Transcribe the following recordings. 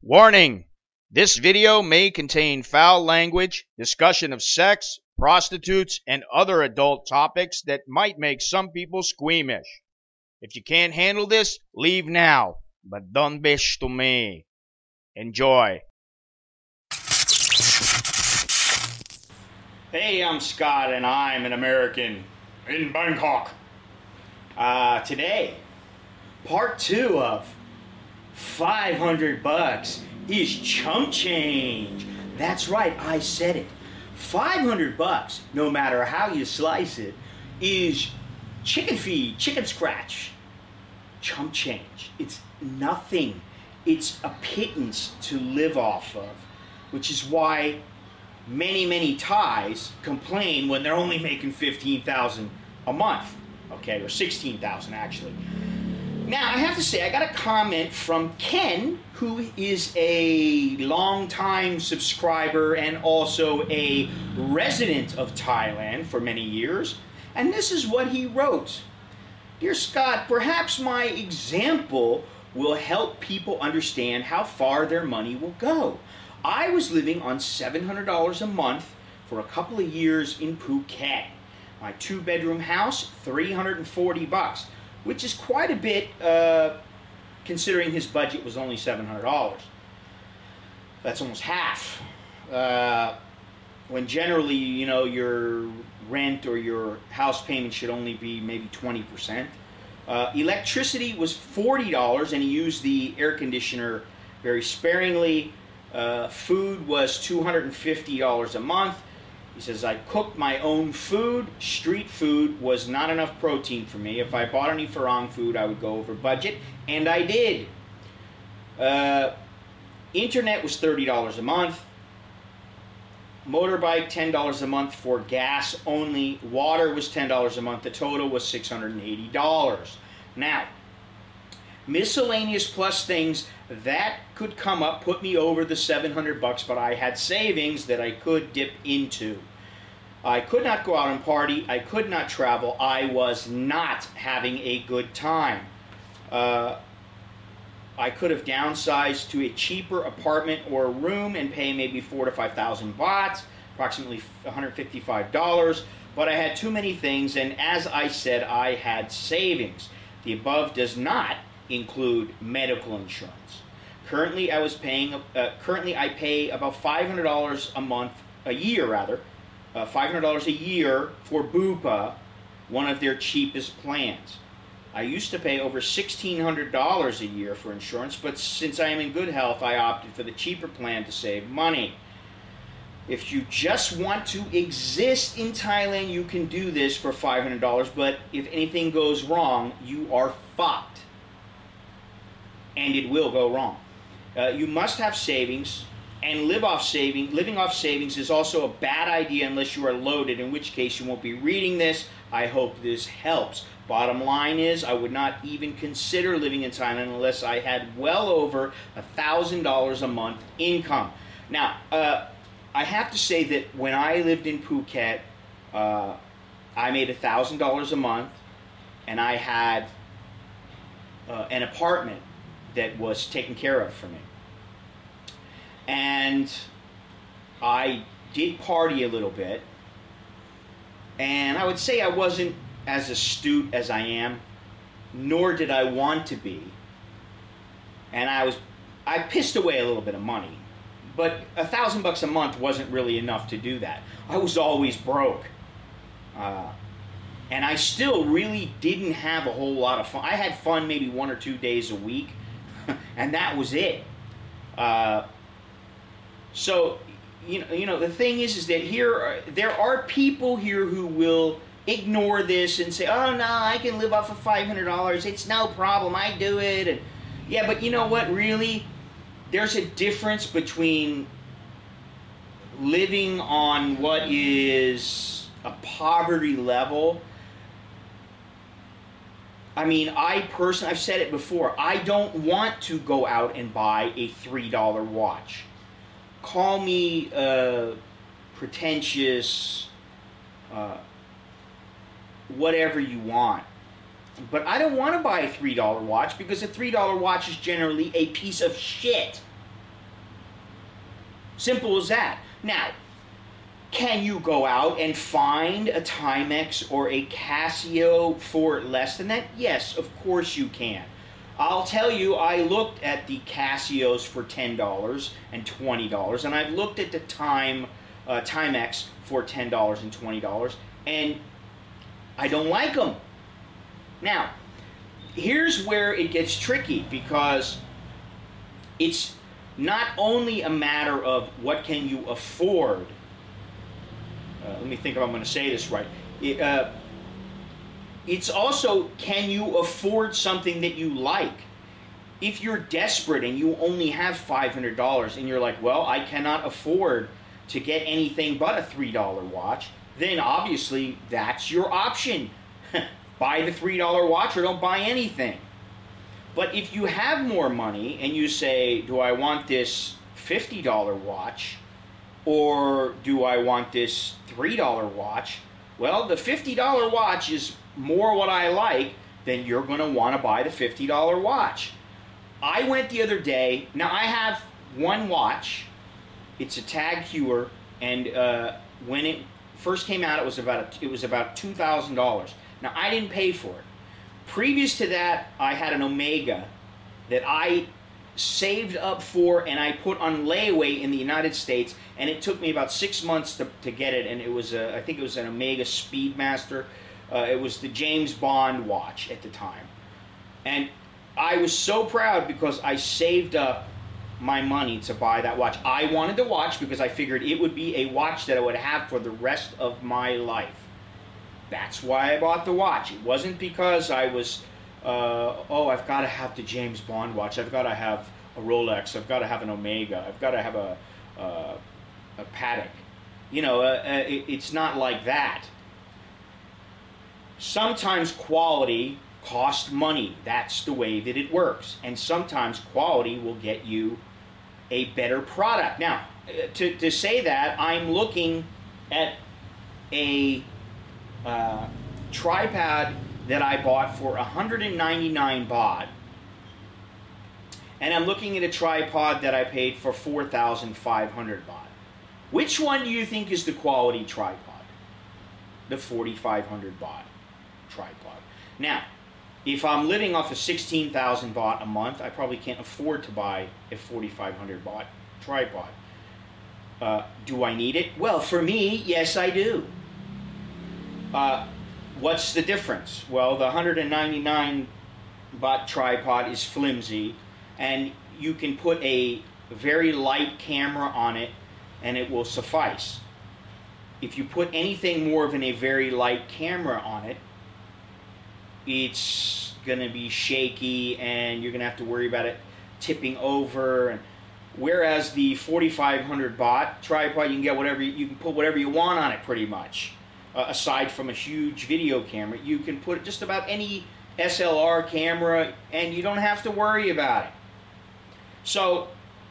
Warning! This video may contain foul language, discussion of sex, prostitutes, and other adult topics that might make some people squeamish. If you can't handle this, leave now, but don't bish to me. Enjoy. Hey, I'm Scott and I'm an American in Bangkok. Today, part 2 of 500 bucks is chump change. That's right, I said it. 500 bucks, no matter how you slice it, is chicken feed, chicken scratch, chump change. It's nothing. It's a pittance to live off of, which is why many Thais complain when they're only making $15,000 a month, okay, or $16,000 actually. Now, I have to say, I got a comment from Ken, who is a longtime subscriber and also a resident of Thailand for many years, and this is what he wrote. Dear Scott, perhaps my example will help people understand how far their money will go. I was living on $700 a month for a couple of years in Phuket. My 2-bedroom house, $340, which is quite a bit considering his budget was only $700. That's almost half. When generally, you know, your rent or your house payment should only be maybe 20%. Electricity was $40 and he used the air conditioner very sparingly. Food was $250 a month. He says, I cooked my own food. Street food was not enough protein for me. If I bought any Farang food, I would go over budget, and I did. Internet was $30 a month. Motorbike, $10 a month for gas only. Water was $10 a month. The total was $680. Now, miscellaneous plus things that could come up put me over the $700, but I had savings that I could dip into. I could not go out and party. I could not travel. I was not having a good time. I could have downsized to a cheaper apartment or room and pay maybe 4,000 to 5,000 baht, approximately $155, but I had too many things, and as I said, I had savings. The above does not include medical insurance. Currently, I pay about $500 a year, $500 a year for Bupa, one of their cheapest plans. I used to pay over $1,600 a year for insurance, but since I am in good health, I opted for the cheaper plan to save money. If you just want to exist in Thailand, you can do this for $500, but if anything goes wrong, you are fucked. And it will go wrong. You must have savings, and living off savings is also a bad idea unless you are loaded, in which case you won't be reading this. I hope this helps. Bottom line is, I would not even consider living in Thailand unless I had well over $1,000 a month income. Now, I have to say that when I lived in Phuket, I made $1,000 a month, and I had an apartment that was taken care of for me. And I did party a little bit, and I would say I wasn't as astute as I am, nor did I want to be. And I pissed away a little bit of money, but $1,000 a month wasn't really enough to do that. I was always broke. And I still really didn't have a whole lot of fun. I had fun maybe 1 or 2 days a week, and that was it. So, you know, the thing is that there are people here who will ignore this and say, oh no, I can live off of $500. It's no problem. I do it. And yeah, but you know what? Really, there's a difference between living on what is a poverty level. I mean, I've said it before, I don't want to go out and buy a $3 watch. Call me pretentious, whatever you want. But I don't want to buy a $3 watch because a $3 watch is generally a piece of shit. Simple as that. Now, can you go out and find a Timex or a Casio for less than that? Yes, of course you can. I'll tell you, I looked at the Casios for $10 and $20, and I've looked at the Timex for $10 and $20, and I don't like them. Now, here's where it gets tricky, because it's not only a matter of what can you afford. Let me think if I'm going to say this right. It's also, can you afford something that you like? If you're desperate and you only have $500 and you're like, well, I cannot afford to get anything but a $3 watch, then obviously that's your option. Buy the $3 watch or don't buy anything. But if you have more money and you say, do I want this $50 watch or do I want this $3 watch? Well, the $50 watch is more what I like, then you're going to want to buy the $50 watch. I went the other day. Now, I have one watch. It's a Tag Heuer, and when it first came out, it was about $2,000. Now, I didn't pay for it. Previous to that, I had an Omega that I saved up for and I put on layaway in the United States, and it took me about 6 months to get it, and it was I think it was an Omega Speedmaster. It was the James Bond watch at the time. And I was so proud because I saved up my money to buy that watch. I wanted the watch because I figured it would be a watch that I would have for the rest of my life. That's why I bought the watch. It wasn't because I was, I've got to have the James Bond watch. I've got to have a Rolex. I've got to have an Omega. I've got to have a Patek. It's not like that. Sometimes quality costs money. That's the way that it works. And sometimes quality will get you a better product. Now, to say that, I'm looking at a tripod that I bought for 199 baht, and I'm looking at a tripod that I paid for 4,500 baht. Which one do you think is the quality tripod? The 4,500 baht tripod. Now, if I'm living off of 16,000 baht a month, I probably can't afford to buy a 4,500 baht tripod. Do I need it? Well, for me, yes, I do. What's the difference? Well, the 199 baht tripod is flimsy, and you can put a very light camera on it, and it will suffice. If you put anything more than a very light camera on it, it's going to be shaky, and you're going to have to worry about it tipping over. And whereas the 4,500 baht tripod, you can get whatever you can put whatever you want on it, pretty much. Aside from a huge video camera, you can put just about any SLR camera, and you don't have to worry about it. So,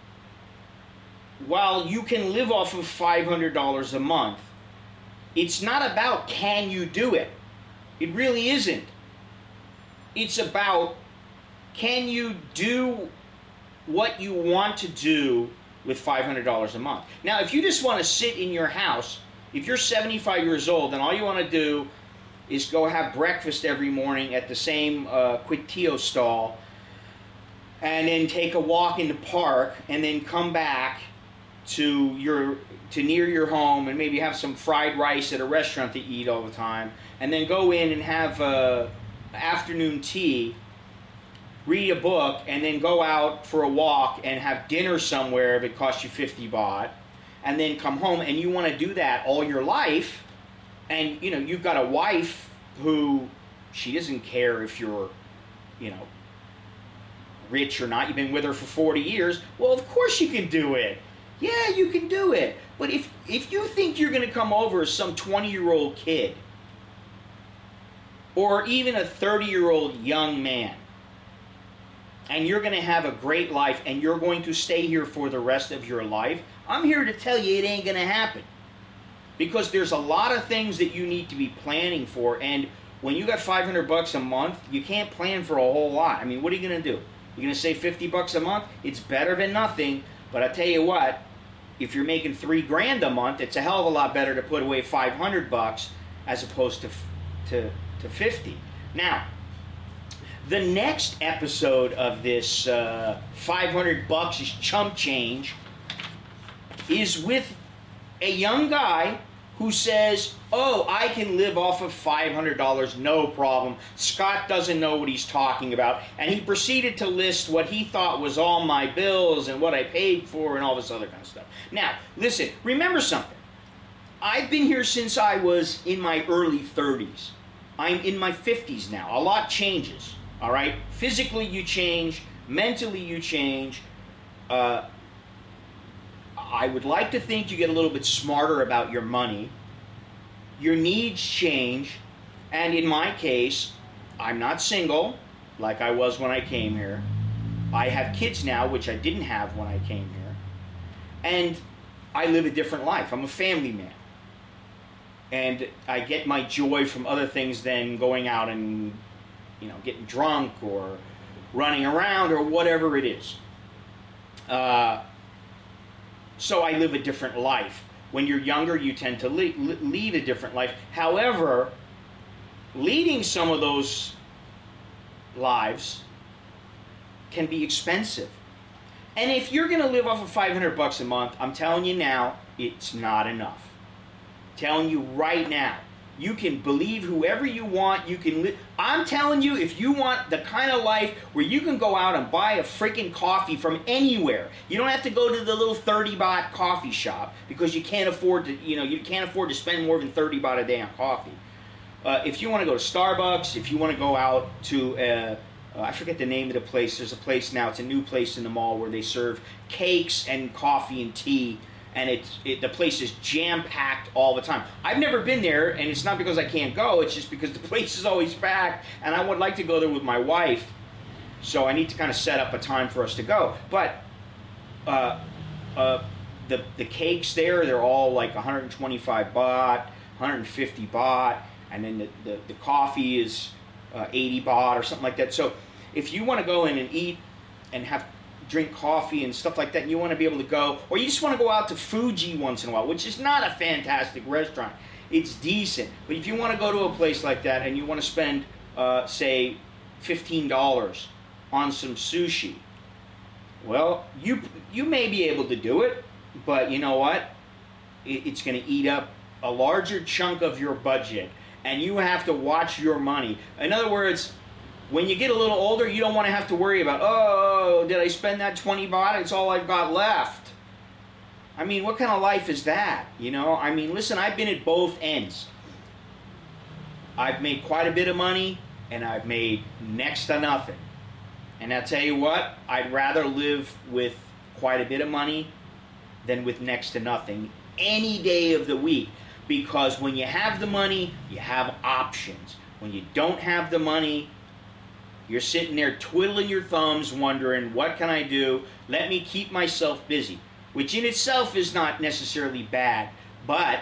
while you can live off of $500 a month, it's not about can you do it. It really isn't. It's about, can you do what you want to do with $500 a month? Now, if you just want to sit in your house, if you're 75 years old and all you want to do is go have breakfast every morning at the same Quick Tio stall, and then take a walk in the park, and then come back to near your home and maybe have some fried rice at a restaurant to eat all the time, and then go in and have afternoon tea, read a book, and then go out for a walk and have dinner somewhere if it costs you 50 baht, and then come home, and you want to do that all your life, and you've got a wife who, she doesn't care if you're rich or not, you've been with her for 40 years, well, of course you can do it. Yeah, you can do it. But if you think you're going to come over as some 20-year-old kid, or even a 30-year-old young man, and you're going to have a great life, and you're going to stay here for the rest of your life, I'm here to tell you it ain't going to happen. Because there's a lot of things that you need to be planning for, and when you got $500 a month, you can't plan for a whole lot. I mean, what are you going to do? You're going to save $50 a month? It's better than nothing, but I tell you what, if you're making $3,000 a month, it's a hell of a lot better to put away $500 as opposed to 50. Now, the next episode of this $500 is chump change is with a young guy who says, oh, I can live off of $500, no problem. Scott doesn't know what he's talking about. And he proceeded to list what he thought was all my bills and what I paid for and all this other kind of stuff. Now, listen, remember something. I've been here since I was in my early 30s. I'm in my 50s now. A lot changes, all right? Physically, you change. Mentally, you change. I would like to think you get a little bit smarter about your money. Your needs change. And in my case, I'm not single like I was when I came here. I have kids now, which I didn't have when I came here. And I live a different life. I'm a family man. And I get my joy from other things than going out and, getting drunk or running around or whatever it is. So I live a different life. When you're younger, you tend to lead a different life. However, leading some of those lives can be expensive. And if you're going to live off of $500 a month, I'm telling you now, it's not enough. Telling you right now, you can believe whoever you want. You can I'm telling you, if you want the kind of life where you can go out and buy a freaking coffee from anywhere, you don't have to go to the little 30-baht coffee shop because you can't afford to. You can't afford to spend more than 30 baht a day on coffee. If you want to go to Starbucks, if you want to go out to I forget the name of the place. There's a place now. It's a new place in the mall where they serve cakes and coffee and tea. And the place is jam-packed all the time. I've never been there, and it's not because I can't go. It's just because the place is always packed, and I would like to go there with my wife. So I need to kind of set up a time for us to go. But the cakes there, they're all like 125 baht, 150 baht, and then the coffee is 80 baht or something like that. So if you want to go in and eat and drink coffee and stuff like that, and you want to be able to go, or you just want to go out to Fuji once in a while, which is not a fantastic restaurant. It's decent. But if you want to go to a place like that and you want to spend, say, $15 on some sushi, well, you may be able to do it, but you know what? It's going to eat up a larger chunk of your budget, and you have to watch your money. In other words, when you get a little older, you don't want to have to worry about, oh, did I spend that 20 baht? It's all I've got left. I mean, what kind of life is that? I mean, listen, I've been at both ends. I've made quite a bit of money, and I've made next to nothing. And I'll tell you what, I'd rather live with quite a bit of money than with next to nothing any day of the week. Because when you have the money, you have options. When you don't have the money, you're sitting there twiddling your thumbs wondering, what can I do? Let me keep myself busy. Which in itself is not necessarily bad, but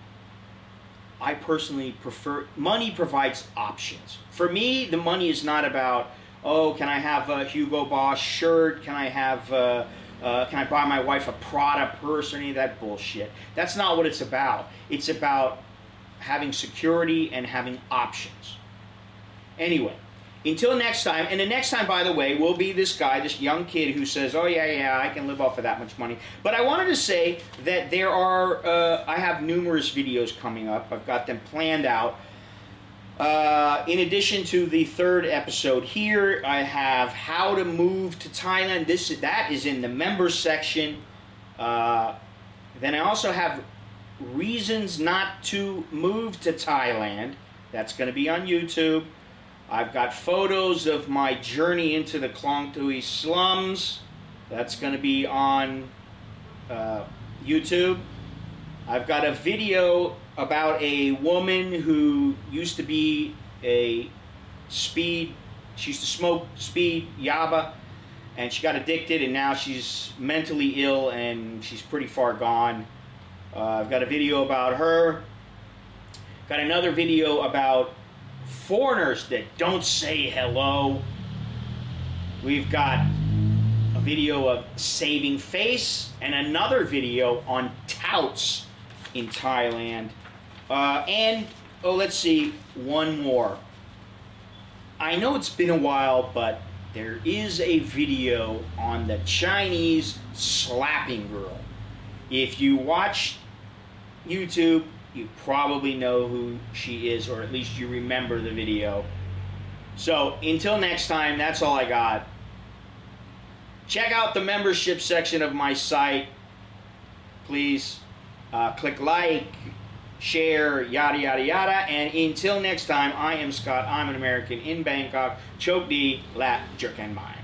I personally prefer, money provides options. For me, the money is not about, oh, can I have a Hugo Boss shirt? Can I buy my wife a Prada purse or any of that bullshit? That's not what it's about. It's about having security and having options. Anyway. Until next time, and the next time, by the way, will be this guy, this young kid who says, oh, yeah, I can live off of that much money. But I wanted to say that there are, I have numerous videos coming up. I've got them planned out. In addition to the third episode here, I have how to move to Thailand. That is in the members section. Then I also have reasons not to move to Thailand. That's going to be on YouTube. I've got photos of my journey into the Klong Tui slums. That's going to be on YouTube. I've got a video about a woman who used to be she used to smoke speed, yaba, and she got addicted, and now she's mentally ill, and she's pretty far gone. I've got a video about her. Got another video about foreigners that don't say hello. We've got a video of saving face and another video on touts in Thailand. Let's see, one more. I know it's been a while, but there is a video on the Chinese slapping girl. If you watch YouTube, you probably know who she is, or at least you remember the video. So until next time, that's all I got. Check out the membership section of my site. Please click like, share, yada, yada, yada. And until next time, I am Scott. I'm an American in Bangkok. Chok Di Lat Jerk and Mai.